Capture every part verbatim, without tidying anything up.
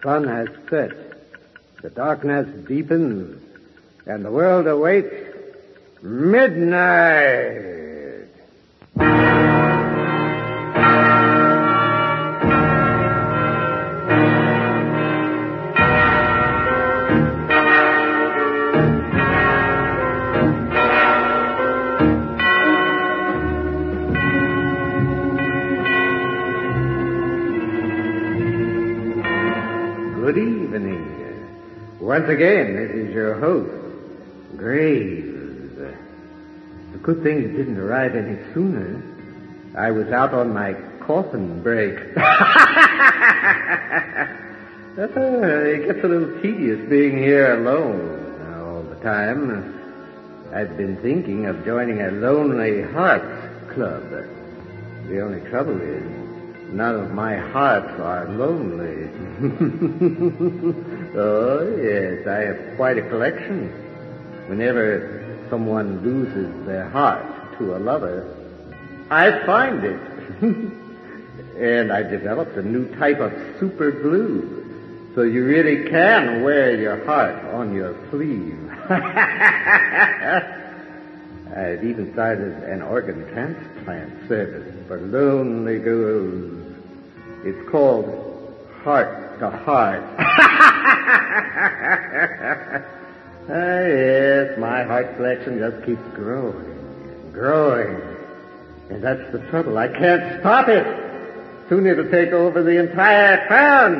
sun has set, the darkness deepens, and the world awaits midnight. Good evening. Once again, this is your host, Graves. The good thing it didn't arrive any sooner. I was out on my coffin break. uh, it gets a little tedious being here alone all the time. I've been thinking of joining a Lonely Hearts Club. The only trouble is, none of my hearts are lonely. Oh, yes, I have quite a collection. Whenever someone loses their heart to a lover, I find it. And I developed a new type of super glue, so you really can wear your heart on your sleeve. I've even started an organ transplant service for lonely girls. It's called Heart to Heart. Ah, yes, my heart collection just keeps growing, growing. And that's the trouble. I can't stop it. Soon it'll take over the entire town.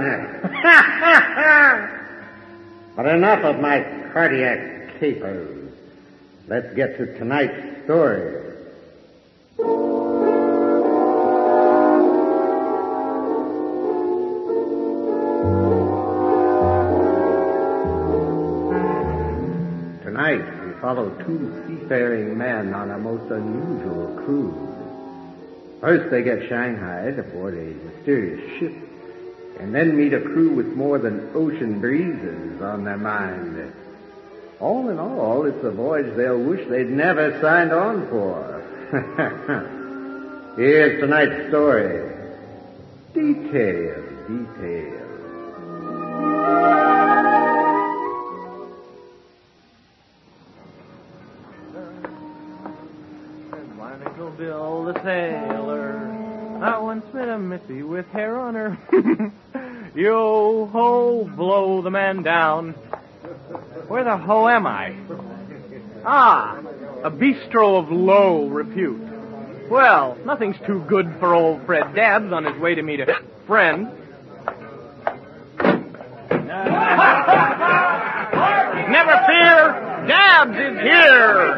But enough of my cardiac capers. Let's get to tonight's story. Tonight, we follow two seafaring men on a most unusual cruise. First, they get shanghaied aboard a mysterious ship, and then meet a crew with more than ocean breezes on their mind. All in all, it's a voyage they'll wish they'd never signed on for. Here's tonight's story. Details, details. Bill the sailor, I once met a missy with hair on her. Yo ho, blow the man down. Where the ho am I? Ah, a bistro of low repute. Well, nothing's too good for old Fred Dabbs on his way to meet a friend. Never fear, Dabbs is here.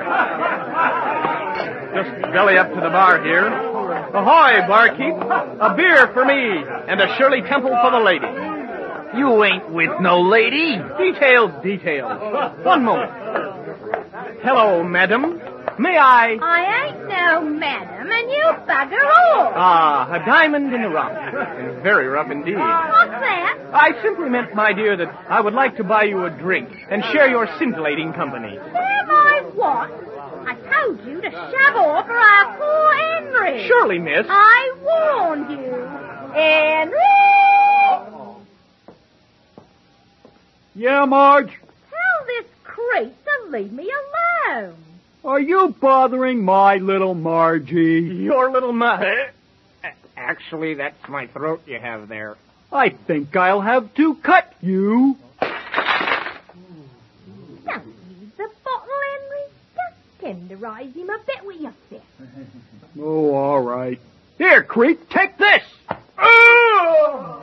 Just belly up to the bar here. Ahoy, barkeep. A beer for me, and a Shirley Temple for the lady. You ain't with no lady. Details, details. One moment. Hello, madam. May I... I ain't no madam, and you bugger off. Ah, a diamond in the rough. And very rough indeed. What's that? I simply meant, my dear, that I would like to buy you a drink and share your scintillating company. Share my what? I told you to shove off or I'll call Henry. Surely, miss. I warned you. Henry! Yeah, Marge? Tell this creep to leave me alone. Are you bothering my little Margie? Your little ma... Actually, that's my throat you have there. I think I'll have to cut you. Don't use the bottle, Henry. Just tenderize him a bit with your fist. Oh, all right. Here, creep, take this. Oh!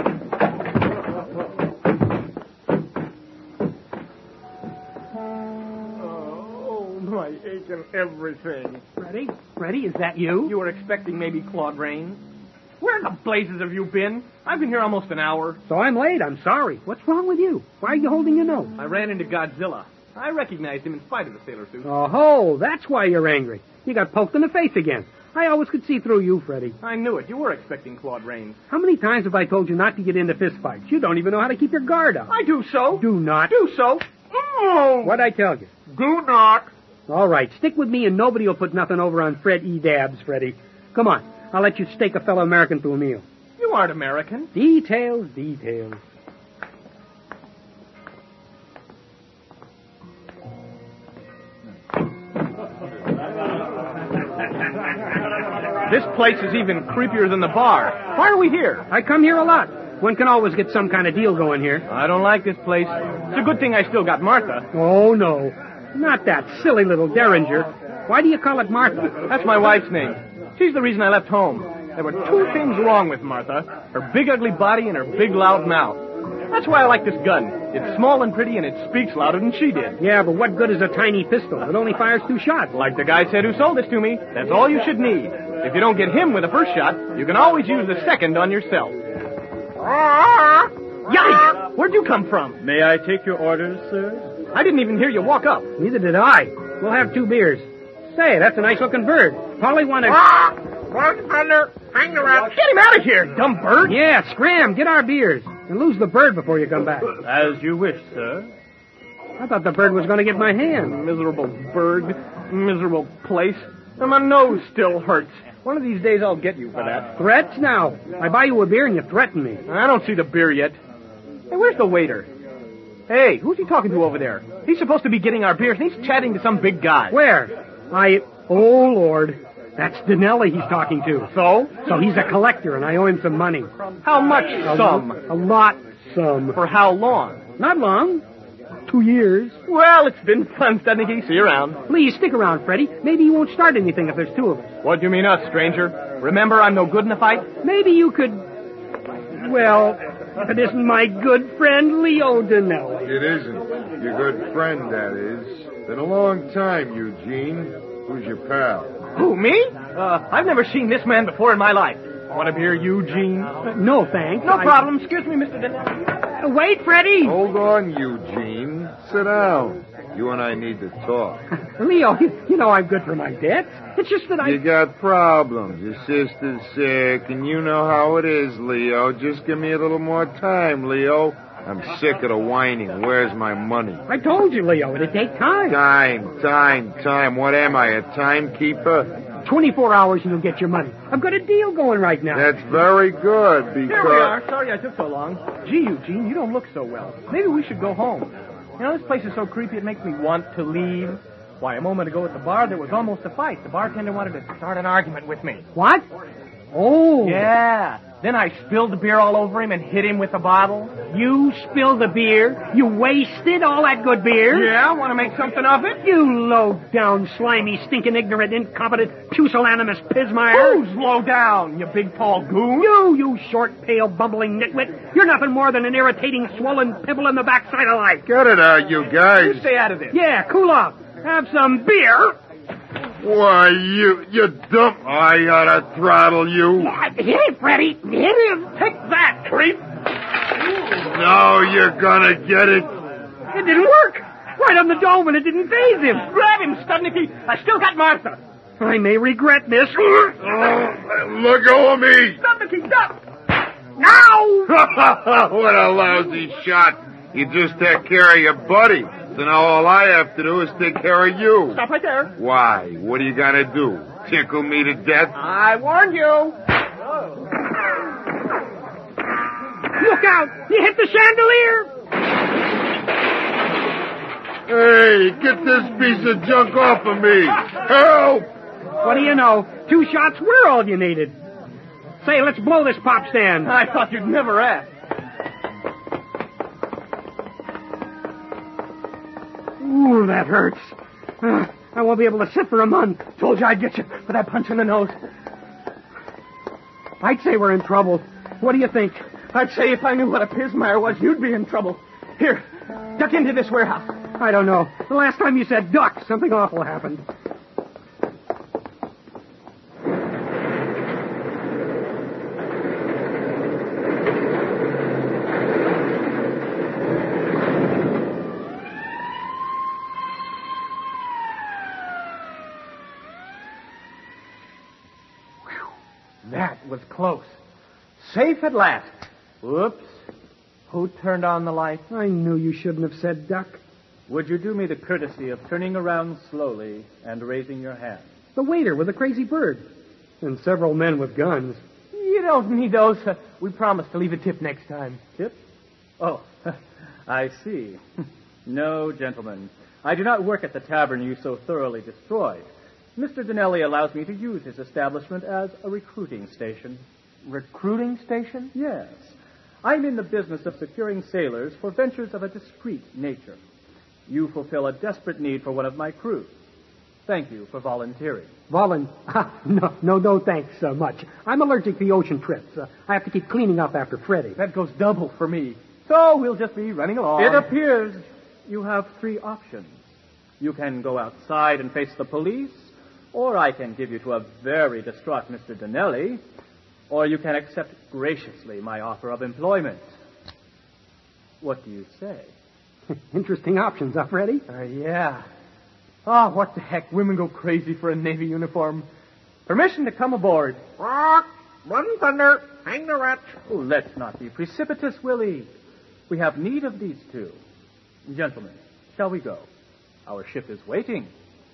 My ache and everything. Freddie? Freddie, is that you? You were expecting maybe Claude Rains? Where in the blazes have you been? I've been here almost an hour. So I'm late. I'm sorry. What's wrong with you? Why are you holding your nose? I ran into Godzilla. I recognized him in spite of the sailor suit. Oh, that's why you're angry. You got poked in the face again. I always could see through you, Freddie. I knew it. You were expecting Claude Rains. How many times have I told you not to get into fistfights? You don't even know how to keep your guard up. I do so. Do not. Do so. Oh. What'd I tell you? Do not. All right, stick with me and nobody will put nothing over on Fred E. Dabbs, Freddie. Come on, I'll let you stake a fellow American to a meal. You aren't American. Details, details. This place is even creepier than the bar. Why are we here? I come here a lot. One can always get some kind of deal going here. I don't like this place. It's a good thing I still got Martha. Oh, no. Not that silly little Derringer. Why do you call it Martha? That's my wife's name. She's the reason I left home. There were two things wrong with Martha. Her big ugly body and her big loud mouth. That's why I like this gun. It's small and pretty and it speaks louder than she did. Yeah, but what good is a tiny pistol? It only fires two shots. Like the guy said who sold this to me, that's all you should need. If you don't get him with the first shot, you can always use the second on yourself. Yikes! Where'd you come from? May I take your orders, sir? I didn't even hear you walk up. Neither did I. We'll have two beers. Say, that's a nice-looking bird. Probably want to... Get him out of here, dumb bird! Yeah, scram. Get our beers. And lose the bird before you come back. As you wish, sir. I thought the bird was going to get my hand. Miserable bird. Miserable place. And my nose still hurts. One of these days I'll get you for that. Threats now. I buy you a beer and you threaten me. I don't see the beer yet. Hey, where's the waiter? Hey, who's he talking to over there? He's supposed to be getting our beers, and he's chatting to some big guy. Where? I... Oh, Lord. That's Dinelli he's talking to. So? So he's a collector, and I owe him some money. How much A some? A lot some. For how long? Not long. Two years. Well, it's been fun, Stednicky. See you around. Please, stick around, Freddie. Maybe you won't start anything if there's two of us. What do you mean us, stranger? Remember, I'm no good in a fight? Maybe you could... Well, if it isn't my good friend, Leo Dinelli. It isn't. Your good friend, that is. Been a long time, Eugene. Who's your pal? Who, me? Uh, I've never seen this man before in my life. Want a beer, Eugene? Uh, no, thanks. No I... problem. Excuse me, Mister Dinelli. Uh, wait, Freddie. Hold on, Eugene. Sit down. You and I need to talk. Leo, you, you know I'm good for my debts. It's just that I... You got problems. Your sister's sick, and you know how it is, Leo. Just give me a little more time, Leo. I'm sick of the whining. Where's my money? I told you, Leo, it'd take time. Time, time, time. What am I, a timekeeper? twenty-four hours and you'll get your money. I've got a deal going right now. That's very good, because... Here we are. Sorry I took so long. Gee, Eugene, you don't look so well. Maybe we should go home. You know, this place is so creepy it makes me want to leave. Why, a moment ago at the bar, there was almost a fight. The bartender wanted to start an argument with me. What? Oh. Yeah. Then I spilled the beer all over him and hit him with the bottle. You spilled the beer? You wasted all that good beer? Yeah, want to make something of it? You low-down, slimy, stinking, ignorant, incompetent, pusillanimous pismire. Who's low down, you big tall goon? You, you short, pale, bumbling nitwit. You're nothing more than an irritating, swollen pimple in the backside of life. Get it out, you guys. You stay out of this. Yeah, cool off. Have some beer. Why, you, you dumb... I ought to throttle you. Hit him, Freddie. Hit him. Take that, creep. No, you're gonna get it. It didn't work. Right on the dome, and it didn't phase him. Grab him, Stubnicky. I still got Martha. I may regret this. Oh, look over me. Stubnicky, duck. Now! What a lousy shot. You just take care of your buddy. So now all I have to do is take care of you. Stop right there. Why? What are you gonna do? Tickle me to death? I warned you. Look out! You hit the chandelier! Hey, get this piece of junk off of me. Help! What do you know? Two shots were all you needed. Say, let's blow this pop stand. I thought you'd never ask. Ooh, that hurts. Uh, I won't be able to sit for a month. Told you I'd get you for that punch in the nose. I'd say we're in trouble. What do you think? I'd say if I knew what a pismire was, you'd be in trouble. Here, duck into this warehouse. I don't know. The last time you said duck, something awful happened. That was close. Safe at last. Whoops. Who turned on the light? I knew you shouldn't have said duck. Would you do me the courtesy of turning around slowly and raising your hand? The waiter with the crazy bird. And several men with guns. You don't need those. Uh, we promised to leave a tip next time. Tip? Oh, I see. No, gentlemen. I do not work at the tavern you so thoroughly destroyed. Mister Dinelli allows me to use his establishment as a recruiting station. Recruiting station? Yes. I'm in the business of securing sailors for ventures of a discreet nature. You fulfill a desperate need for one of my crew. Thank you for volunteering. Volun... no, no, no, thanks uh, much. I'm allergic to the ocean trips. Uh, I have to keep cleaning up after Freddie. That goes double for me. So we'll just be running along. It appears you have three options. You can go outside and face the police, or I can give you to a very distraught Mister Dinelli, or you can accept graciously my offer of employment. What do you say? Interesting options, huh, Freddie? Uh, yeah. Oh, what the heck? Women go crazy for a Navy uniform. Permission to come aboard. Rock, run thunder, hang the rat. Oh, let's not be precipitous, Willie. We have need of these two. Gentlemen, shall we go? Our ship is waiting.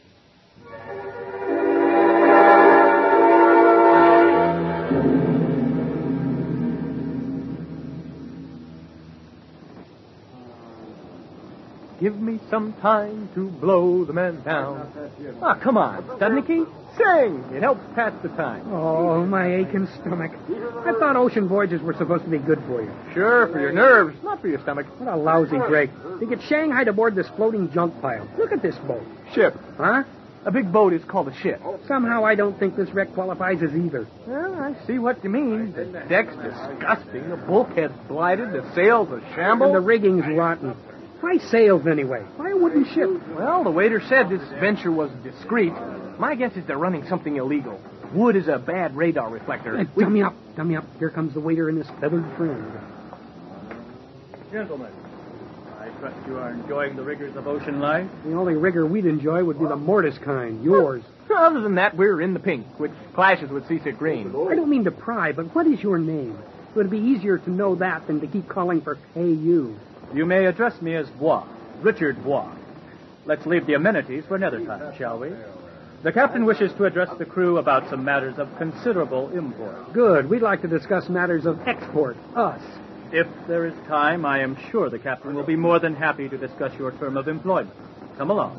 Give me some time to blow the man down. Ah, come on, Studnicky. Sing. It helps pass the time. Oh, my aching stomach. I thought ocean voyages were supposed to be good for you. Sure, for your nerves, not for your stomach. What a lousy break. You get shanghaied aboard this floating junk pile. Look at this boat. Ship. Huh? A big boat is called a ship. Somehow I don't think this wreck qualifies as either. Well, I see what you mean. The deck's disgusting. The bulkhead's blighted. The sails a shambles. And the rigging's rotten. Why sails anyway? Why a wooden ship? Well, the waiter said this venture was discreet. My guess is they're running something illegal. Wood is a bad radar reflector. Uh, dummy up, dummy up. Here comes the waiter and his feathered friend. Gentlemen, I trust you are enjoying the rigors of ocean life. The only rigor we'd enjoy would be the mortis kind, yours. Other than that, we're in the pink, which clashes with seasick green. I don't mean to pry, but what is your name? It would be easier to know that than to keep calling for Hey You. You may address me as Bois, Richard Bois. Let's leave the amenities for another time, shall we? The captain wishes to address the crew about some matters of considerable import. Good. We'd like to discuss matters of export. Us. If there is time, I am sure the captain will be more than happy to discuss your term of employment. Come along.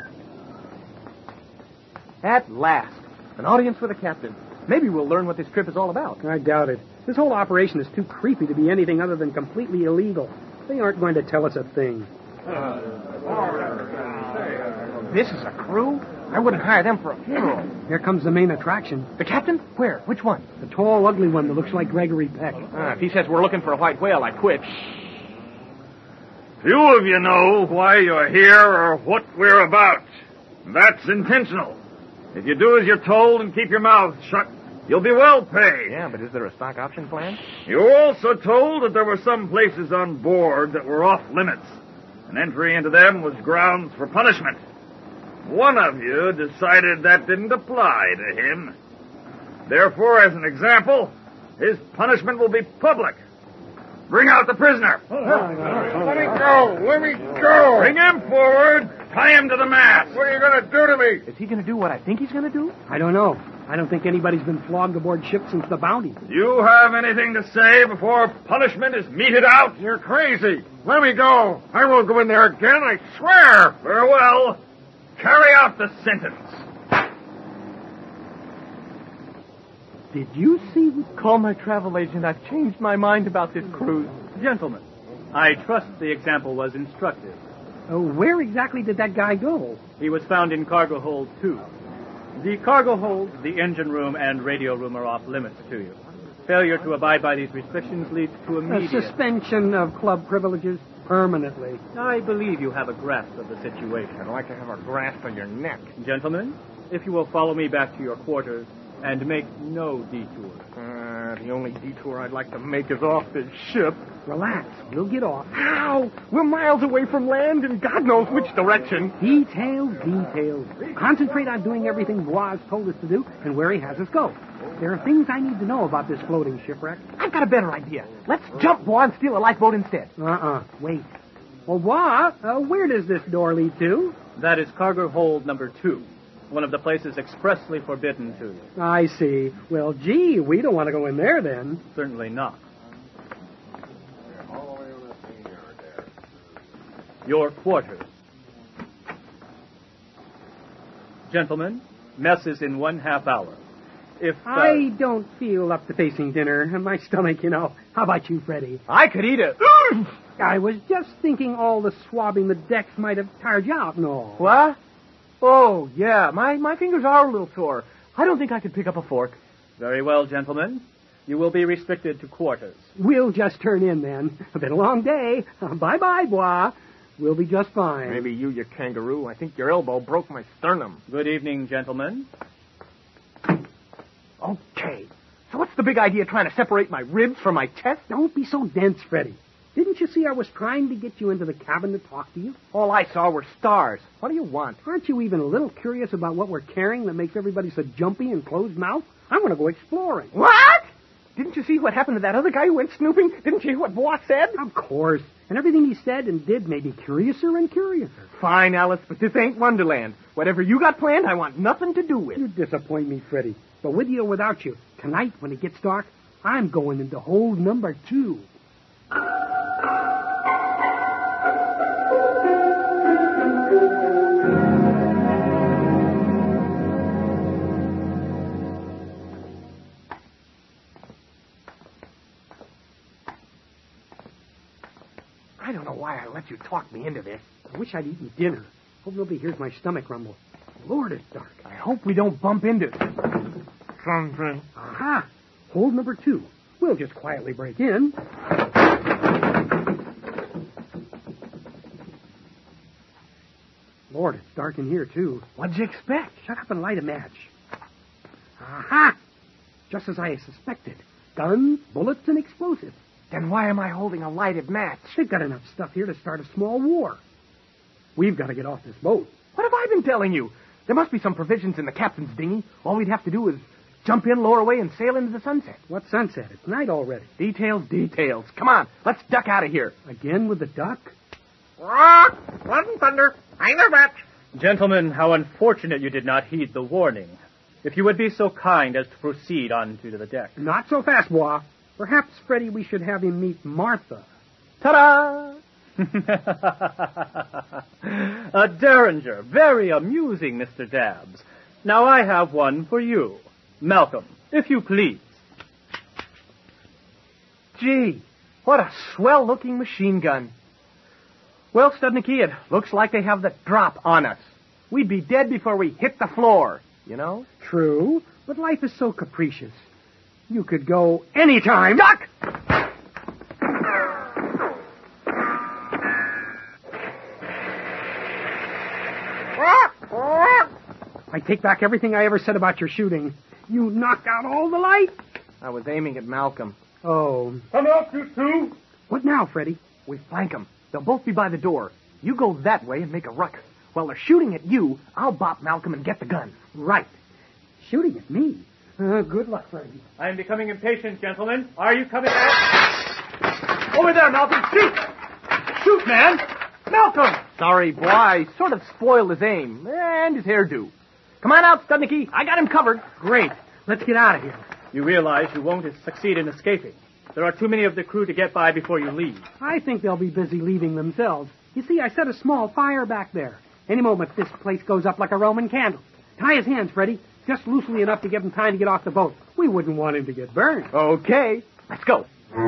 At last, an audience for the captain. Maybe we'll learn what this trip is all about. I doubt it. This whole operation is too creepy to be anything other than completely illegal. They aren't going to tell us a thing. This is a crew? I wouldn't hire them for a funeral. Here comes the main attraction. The captain? Where? Which one? The tall, ugly one that looks like Gregory Peck. Ah, if he says we're looking for a white whale, I quit. Few of you know why you're here or what we're about. That's intentional. If you do as you're told and keep your mouth shut, you'll be well paid. Yeah, but is there a stock option plan? You were also told that there were some places on board that were off limits, and entry into them was grounds for punishment. One of you decided that didn't apply to him. Therefore, as an example, his punishment will be public. Bring out the prisoner. Let me go. Let me go. Bring him forward. Tie him to the mast. What are you going to do to me? Is he going to do what I think he's going to do? I don't know. I don't think anybody's been flogged aboard ship since the Bounty. You have anything to say before punishment is meted out? You're crazy. Let me go. I won't go in there again, I swear. Very well. Carry out the sentence. Did you see? Call my travel agent. I've changed my mind about this cruise. Gentlemen, I trust the example was instructive. Oh, where exactly did that guy go? He was found in cargo hold two. The cargo hold, the engine room, and radio room are off limits to you. Failure to abide by these restrictions leads to A immediate... suspension of club privileges permanently. I believe you have a grasp of the situation. I'd like to have a grasp on your neck. Gentlemen, if you will follow me back to your quarters and make no detour. Uh, the only detour I'd like to make is off this ship. Relax. We'll get off. How? We're miles away from land and God knows which direction. Details, details. Concentrate on doing everything Bois told us to do and where he has us go. There are things I need to know about this floating shipwreck. I've got a better idea. Let's jump, Bois, and steal a lifeboat instead. Uh-uh. Wait. Well, Bois, uh, where does this door lead to? That is cargo hold number two, one of the places expressly forbidden to you. I see. Well, gee, we don't want to go in there then. Certainly not. Your quarters. Gentlemen, Messes in one half hour. If uh, I don't feel up to facing dinner. My stomach, you know. How about you, Freddie? I could eat it. I was just thinking all the swabbing the decks might have tired you out and all. What? Oh, yeah. My, my fingers are a little sore. I don't think I could pick up a fork. Very well, gentlemen. You will be restricted to quarters. We'll just turn in then. Been a long day. Bye-bye, bois. We'll be just fine. Maybe you, you kangaroo. I think your elbow broke my sternum. Good evening, gentlemen. Okay. So what's the big idea trying to separate my ribs from my chest? Don't be so dense, Freddie. Didn't you see I was trying to get you into the cabin to talk to you? All I saw were stars. What do you want? Aren't you even a little curious about what we're carrying that makes everybody so jumpy and closed-mouthed? I want to go exploring. What? Didn't you see what happened to that other guy who went snooping? Didn't you hear what Bois said? Of course. And everything he said and did made me curiouser and curiouser. Fine, Alice, but this ain't Wonderland. Whatever you got planned, I want nothing to do with. You disappoint me, Freddie. But with you or without you, tonight when it gets dark, I'm going into hold number two. I don't know why I let you talk me into this. I wish I'd eaten dinner. Hope nobody hears my stomach rumble. Lord, it's dark. I hope we don't bump into Something. Aha! Hold number two. We'll just quietly break in. Lord, it's dark in here, too. What'd you expect? Shut up and light a match. Aha! Just as I suspected. Guns, bullets, and explosives. Then why am I holding a lighted match? They've got enough stuff here to start a small war. We've got to get off this boat. What have I been telling you? There must be some provisions in the captain's dinghy. All we'd have to do is jump in, lower away, and sail into the sunset. What sunset? It's night already. Details, details. Come on, let's duck out of here. Again with the duck? Rock, blood and thunder, hang their match. Gentlemen, how unfortunate you did not heed the warning. If you would be so kind as to proceed on to the deck. Not so fast, Bois. Perhaps, Freddie, we should have him meet Martha. Ta-da! A derringer. Very amusing, Mister Dabbs. Now I have one for you. Malcolm, if you please. Gee, what a swell-looking machine gun. Well, Studnicky, it looks like they have the drop on us. We'd be dead before we hit the floor, you know? True, but life is so capricious. You could go any time. Duck! I take back everything I ever said about your shooting. You knocked out all the light. I was aiming at Malcolm. Oh. Come out, you two. What now, Freddie? We flank them. They'll both be by the door. You go that way and make a ruckus. While they're shooting at you, I'll bop Malcolm and get the gun. Right. Shooting at me? Uh, good luck, Freddie. I am becoming impatient, gentlemen. Are you coming out? Over there, Malcolm. Shoot! Shoot, man! Malcolm! Sorry, boy. I sort of spoiled his aim and his hairdo. Come on out, Studnicky. I got him covered. Great. Let's get out of here. You realize you won't succeed in escaping. There are too many of the crew to get by before you leave. I think they'll be busy leaving themselves. You see, I set a small fire back there. Any moment, this place goes up like a Roman candle. Tie his hands, Freddie. Just loosely enough to give him time to get off the boat. We wouldn't want him to get burned. Okay. Let's go.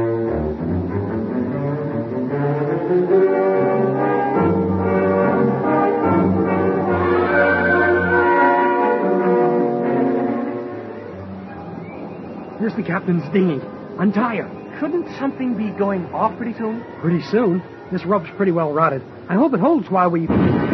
Here's the captain's dinghy. Untie her. Shouldn't something be going off pretty soon? Pretty soon. This rope's pretty well rotted. I hope it holds while we...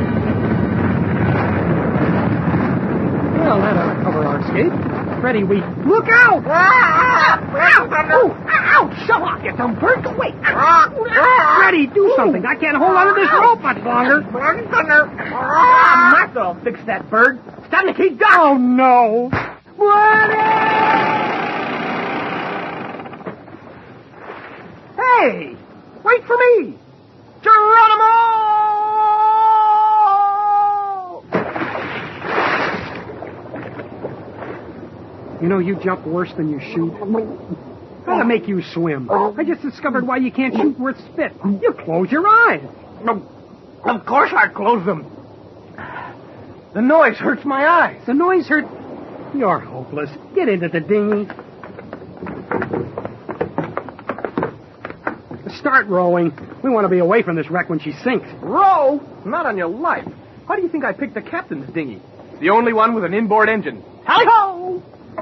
Well, that ought to cover our escape. Freddie, we... Look out! Ah, blood and thunder. Oh, ouch! Shut up, you dumb bird! Wait! Rock, rock. Freddie, do something. I can't hold on to this rope much longer. Blood and thunder. Ah, Martha will fix that bird. Studnicky, duck! Oh, no. Hey! Wait for me! Geronimo! You know, you jump worse than you shoot. Gotta make you swim. I just discovered why you can't shoot worth spit. You close your eyes. Of course I close them. The noise hurts my eyes. The noise hurt... You're hopeless. Get into the dinghy. Start rowing. We want to be away from this wreck when she sinks. Row? Not on your life. How do you think I picked the captain's dinghy? The only one with an inboard engine. Tally-ho!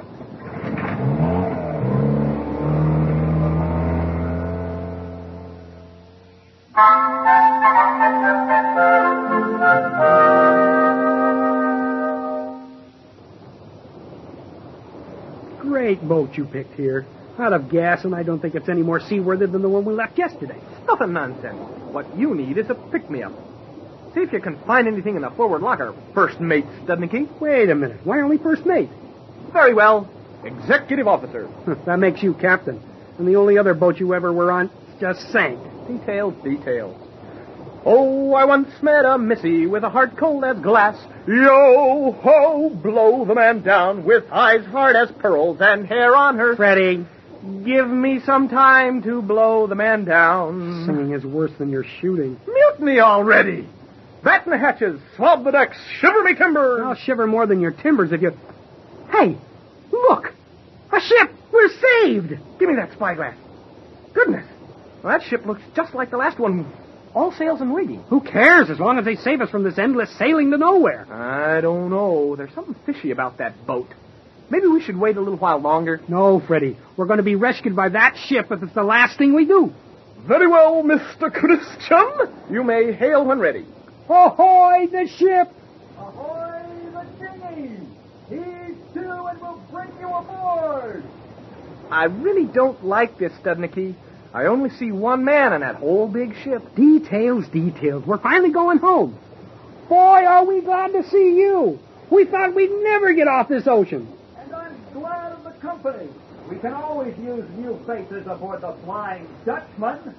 Great boat you picked here. Out of gas, and I don't think it's any more seaworthy than the one we left yesterday. Stuff and nonsense. What you need is a pick-me-up. See if you can find anything in the forward locker, first mate Studnicki. Wait a minute. Why only first mate? Very well. Executive officer. That makes you captain. And the only other boat you ever were on just sank. Details, details. Oh, I once met a missy with a heart cold as glass. Yo-ho, blow the man down with eyes hard as pearls and hair on her. Freddie. Give me some time to blow the man down. Singing is worse than your shooting. Mutiny already. Batten the hatches, swab the decks, shiver me timbers. I'll shiver more than your timbers if you... Hey, look! A ship! We're saved! Give me that spyglass. Goodness. Well, that ship looks just like the last one. All sails and rigging. Who cares, as long as they save us from this endless sailing to nowhere? I don't know. There's something fishy about that boat. Maybe we should wait a little while longer. No, Freddie. We're going to be rescued by that ship if it's the last thing we do. Very well, Mister Christian. You may hail when ready. Ahoy, the ship! Ahoy, the dinghy! Heave to and we'll bring you aboard! I really don't like this, Studnicki. I only see one man in that whole big ship. Details, details. We're finally going home. Boy, are we glad to see you. We thought we'd never get off this ocean. And I'm glad of the company. We can always use new faces aboard the Flying Dutchman.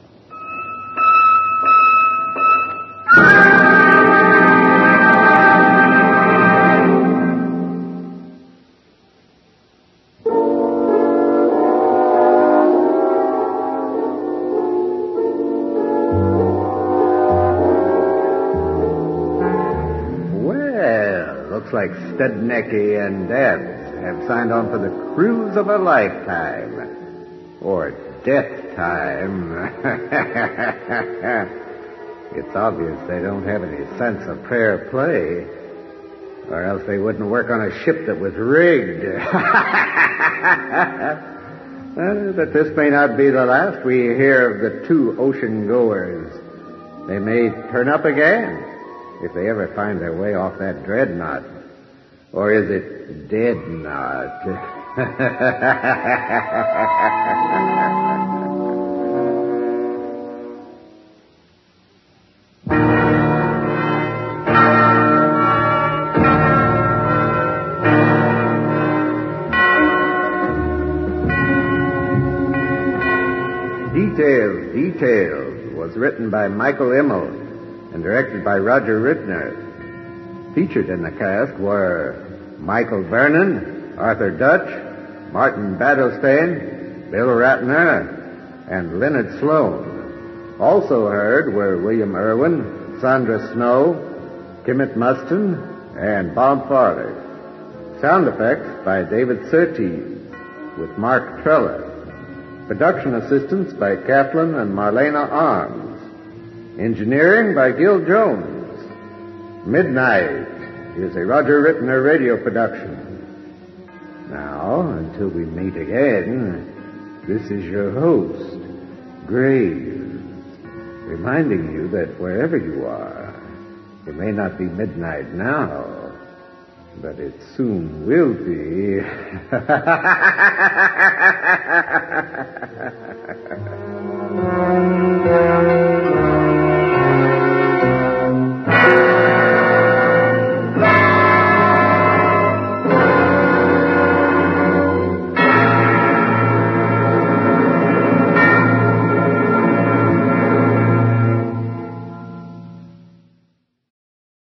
Like Studnicki and Dabbs have signed on for the cruise of a lifetime. Or death time. It's obvious they don't have any sense of fair play. Or else they wouldn't work on a ship that was rigged. uh, but this may not be the last we hear of the two ocean goers. They may turn up again if they ever find their way off that dreadnought. Or is it dead knot? Details, Details was written by Michael Immel and directed by Roger Rittner. Featured in the cast were Michael Vernon, Arthur Dutch, Martin Battlestein, Bill Ratner, and Leonard Sloan. Also heard were William Irwin, Sandra Snow, Kimmett Muston, and Bob Farley. Sound effects by David Surtees with Mark Trella. Production assistance by Kathleen and Marlena Arms. Engineering by Gil Jones. Midnight is a Roger Rittner radio production. Now, until we meet again, this is your host, Graves, reminding you that wherever you are, it may not be midnight now, but it soon will be.